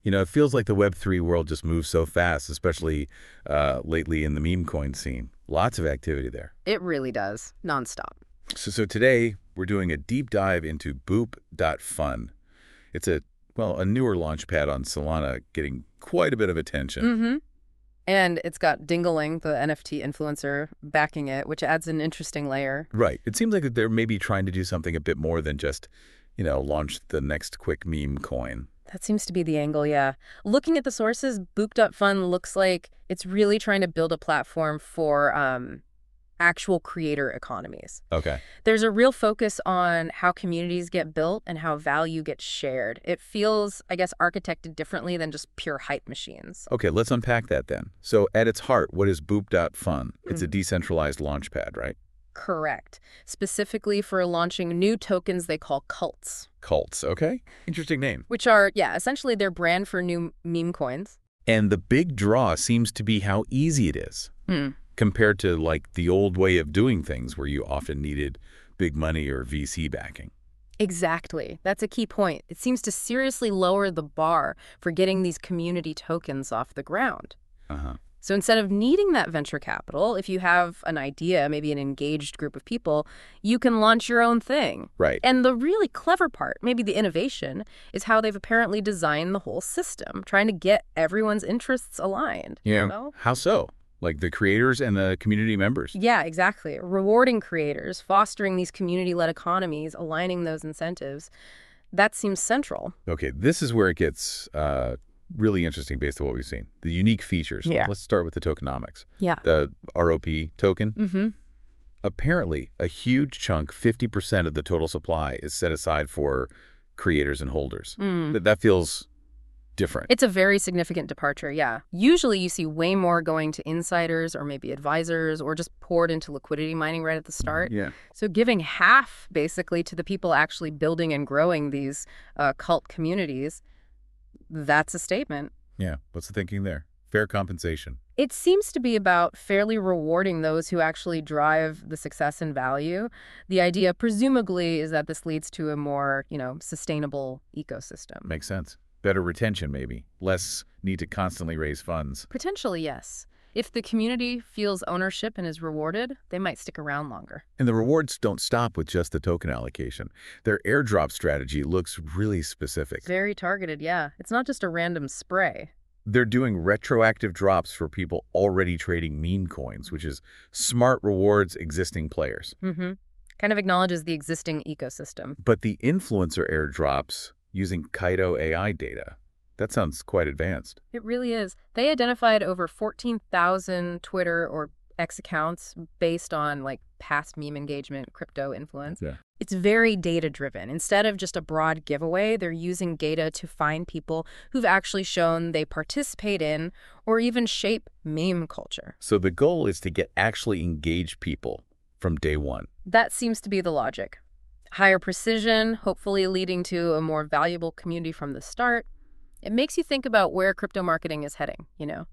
It feels like the Web3 world just moves so fast, especially lately in the meme coin scene. Lots of activity there. It really does, nonstop. So today, we're doing a deep dive into Boop.fun. It's a newer launchpad on Solana getting quite a bit of attention. Mm-hmm. And it's got Dingaling, the NFT influencer, backing it, which adds an interesting layer. Right. It seems like they're maybe trying to do something a bit more than just, launch the next quick meme coin. That seems to be the angle, yeah. Looking at the sources, Boop.fun looks like it's really trying to build a platform for actual creator economies. Okay. There's a real focus on how communities get built and how value gets shared. It feels, I guess, architected differently than just pure hype machines. Okay, let's unpack that then. So at its heart, what is Boop.fun? It's a decentralized launchpad, right? Correct. Specifically for launching new tokens they call cults. Cults, okay. Interesting name. Which are, essentially their brand for new meme coins. And the big draw seems to be how easy it is. Compared to like the old way of doing things where you often needed big money or VC backing. Exactly. That's a key point. It seems to seriously lower the bar for getting these community tokens off the ground. So instead of needing that venture capital, if you have an idea, maybe an engaged group of people, you can launch your own thing. Right. And the really clever part, maybe the innovation, is how they've apparently designed the whole system, trying to get everyone's interests aligned. Yeah. You know? How so? Like the creators and the community members? Yeah, exactly. Rewarding creators, fostering these community-led economies, aligning those incentives. That seems central. Okay, this is where it gets really interesting based on what we've seen. The unique features. Yeah. Let's start with the tokenomics. Yeah. The ROP token. Mm-hmm. Apparently, a huge chunk, 50% of the total supply, is set aside for creators and holders. That feels different. It's a very significant departure, yeah. Usually you see way more going to insiders or maybe advisors or just poured into liquidity mining right at the start. Yeah. So giving half basically to the people actually building and growing these cult communities, that's a statement. Yeah. What's the thinking there? Fair compensation. It seems to be about fairly rewarding those who actually drive the success and value. The idea, presumably, is that this leads to a more, sustainable ecosystem. Makes sense. Better retention, maybe. Less need to constantly raise funds. Potentially, yes. If the community feels ownership and is rewarded, they might stick around longer. And the rewards don't stop with just the token allocation. Their airdrop strategy looks really specific. Very targeted, yeah. It's not just a random spray. They're doing retroactive drops for people already trading meme coins, which is smart rewards existing players. Kind of acknowledges the existing ecosystem. But the influencer airdrops using Kaido AI data, that sounds quite advanced. It really is. They identified over 14,000 Twitter or X accounts based on past meme engagement, crypto influence. Yeah. It's very data-driven. Instead of just a broad giveaway, they're using data to find people who've actually shown they participate in or even shape meme culture. So the goal is to get actually engaged people from day one. That seems to be the logic. Higher precision, hopefully leading to a more valuable community from the start. It makes you think about where crypto marketing is heading,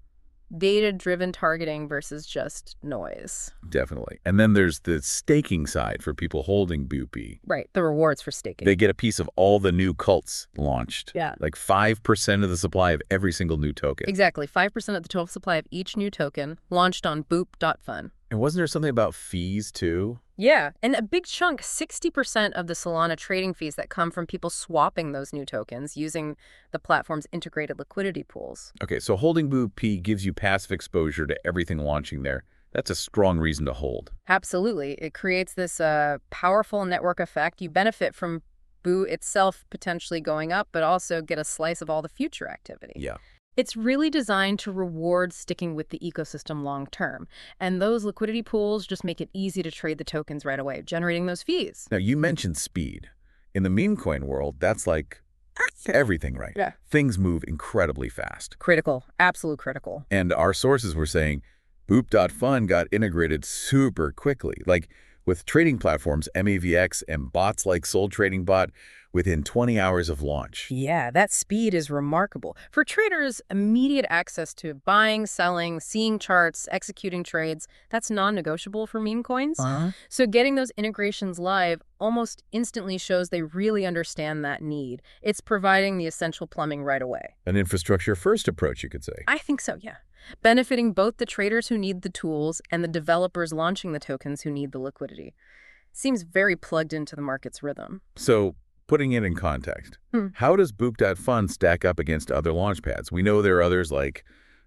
Data-driven targeting versus just noise. Definitely. And then there's the staking side for people holding Boopy. Right, the rewards for staking. They get a piece of all the new cults launched. Yeah. Like 5% of the supply of every single new token. Exactly, 5% of the total supply of each new token launched on Boop.fun. And wasn't there something about fees too? Yeah, and a big chunk, 60% of the Solana trading fees that come from people swapping those new tokens using the platform's integrated liquidity pools. Okay, so holding Boop gives you passive exposure to everything launching there. That's a strong reason to hold. Absolutely. It creates this powerful network effect. You benefit from Boo itself potentially going up, but also get a slice of all the future activity. Yeah. It's really designed to reward sticking with the ecosystem long term. And those liquidity pools just make it easy to trade the tokens right away, generating those fees. Now, you mentioned speed. In the meme coin world, that's like everything, right? Yeah. Things move incredibly fast. Critical. Absolute critical. And our sources were saying Boop.fun got integrated super quickly. Like with trading platforms MAVX and bots like Soul Trading Bot within 20 hours of launch. Yeah, that speed is remarkable. For traders, immediate access to buying, selling, seeing charts, executing trades, that's non-negotiable for meme coins. So getting those integrations live almost instantly shows they really understand that need. It's providing the essential plumbing right away. An infrastructure-first approach, you could say. I think so, yeah. Benefiting both the traders who need the tools and the developers launching the tokens who need the liquidity. Seems very plugged into the market's rhythm. So, putting it in context, how does Boop.fun stack up against other launchpads? We know there are others like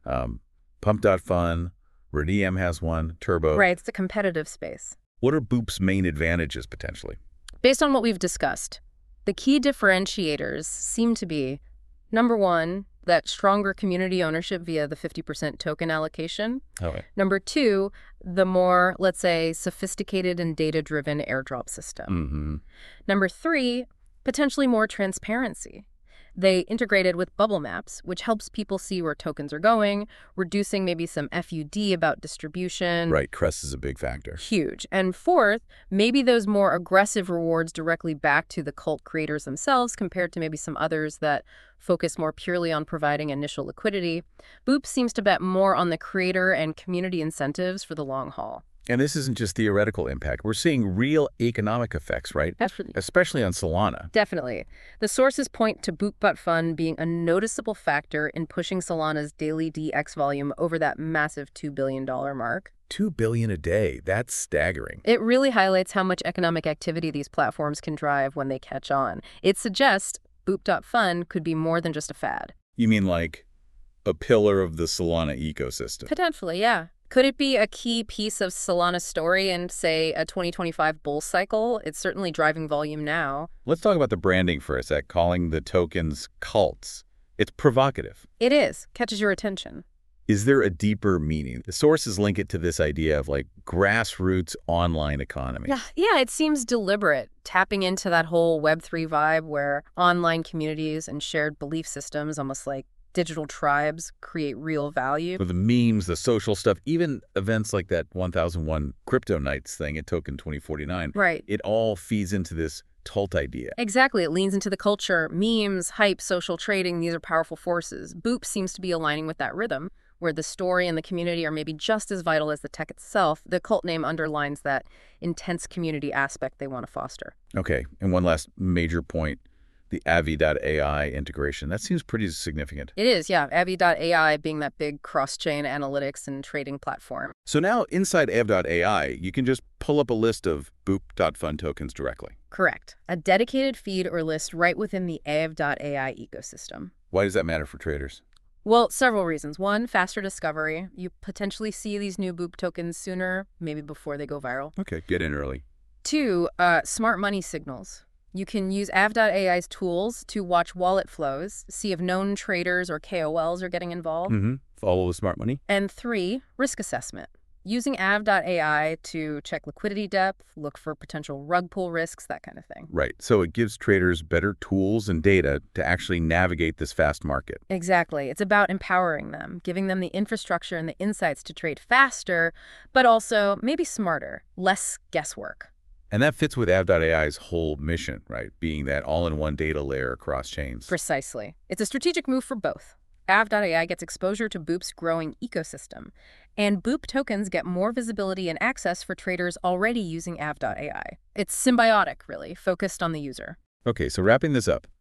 Pump.fun, Redeem has one, Turbo. Right, it's a competitive space. What are Boop's main advantages, potentially? Based on what we've discussed, the key differentiators seem to be, number one, that stronger community ownership via the 50% token allocation. Okay. Number two, the more, let's say, sophisticated and data-driven airdrop system. Number three, potentially more transparency. They integrated with bubble maps, which helps people see where tokens are going, reducing maybe some FUD about distribution. Right, Crest is a big factor. Huge. And fourth, maybe those more aggressive rewards directly back to the cult creators themselves compared to maybe some others that focus more purely on providing initial liquidity. Boop seems to bet more on the creator and community incentives for the long haul. And this isn't just theoretical impact. We're seeing real economic effects, right? Definitely. Especially on Solana. Definitely. The sources point to Boop.fun being a noticeable factor in pushing Solana's daily DX volume over that massive $2 billion mark. $2 billion a day. That's staggering. It really highlights how much economic activity these platforms can drive when they catch on. It suggests Boop.fun could be more than just a fad. You mean like a pillar of the Solana ecosystem? Potentially, yeah. Could it be a key piece of Solana's story in, say, a 2025 bull cycle? It's certainly driving volume now. Let's talk about the branding for a sec, calling the tokens cults. It's provocative. It is. Catches your attention. Is there a deeper meaning? The sources link it to this idea of like grassroots online economy. Yeah, it seems deliberate, tapping into that whole Web3 vibe where online communities and shared belief systems, almost like digital tribes, create real value. For the memes, the social stuff, even events like that 1001 Crypto Nights thing at Token 2049. Right. It all feeds into this cult idea. Exactly. It leans into the culture. Memes, hype, social trading, these are powerful forces. Boop seems to be aligning with that rhythm, where the story and the community are maybe just as vital as the tech itself. The cult name underlines that intense community aspect they want to foster. Okay, and one last major point. The Avi.ai integration. That seems pretty significant. It is, yeah. Avi.ai being that big cross-chain analytics and trading platform. So now inside Avi.ai, you can just pull up a list of Boop.fun tokens directly. Correct. A dedicated feed or list right within the Avi.ai ecosystem. Why does that matter for traders? Well, several reasons. One, faster discovery. You potentially see these new Boop tokens sooner, maybe before they go viral. Okay, get in early. Two, smart money signals. You can use Avi.ai's tools to watch wallet flows, see if known traders or KOLs are getting involved. Follow the smart money. And three, risk assessment. Using Avi.ai to check liquidity depth, look for potential rug pull risks, that kind of thing. Right. So it gives traders better tools and data to actually navigate this fast market. Exactly. It's about empowering them, giving them the infrastructure and the insights to trade faster, but also maybe smarter, less guesswork. And that fits with Avi.ai's whole mission, right? Being that all-in-one data layer across chains. Precisely. It's a strategic move for both. Avi.ai gets exposure to Boop's growing ecosystem, and Boop tokens get more visibility and access for traders already using Avi.ai. It's symbiotic, really, focused on the user. Okay, so wrapping this up,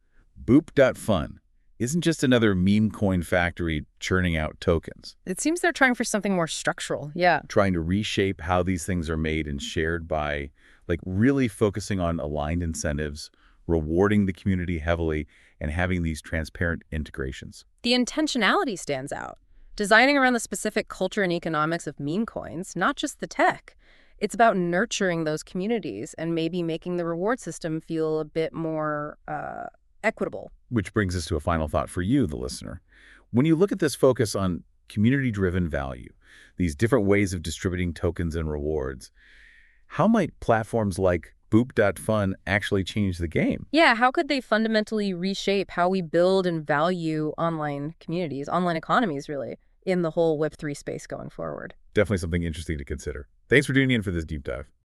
Boop.fun isn't just another meme coin factory churning out tokens. It seems they're trying for something more structural, yeah. Trying to reshape how these things are made and shared by, like, really focusing on aligned incentives, rewarding the community heavily, and having these transparent integrations. The intentionality stands out. Designing around the specific culture and economics of meme coins, not just the tech. It's about nurturing those communities and maybe making the reward system feel a bit more equitable. Which brings us to a final thought for you, the listener. When you look at this focus on community-driven value, these different ways of distributing tokens and rewards, how might platforms like Boop.fun actually change the game? Yeah, how could they fundamentally reshape how we build and value online communities, online economies, really, in the whole Web3 space going forward? Definitely something interesting to consider. Thanks for tuning in for this deep dive.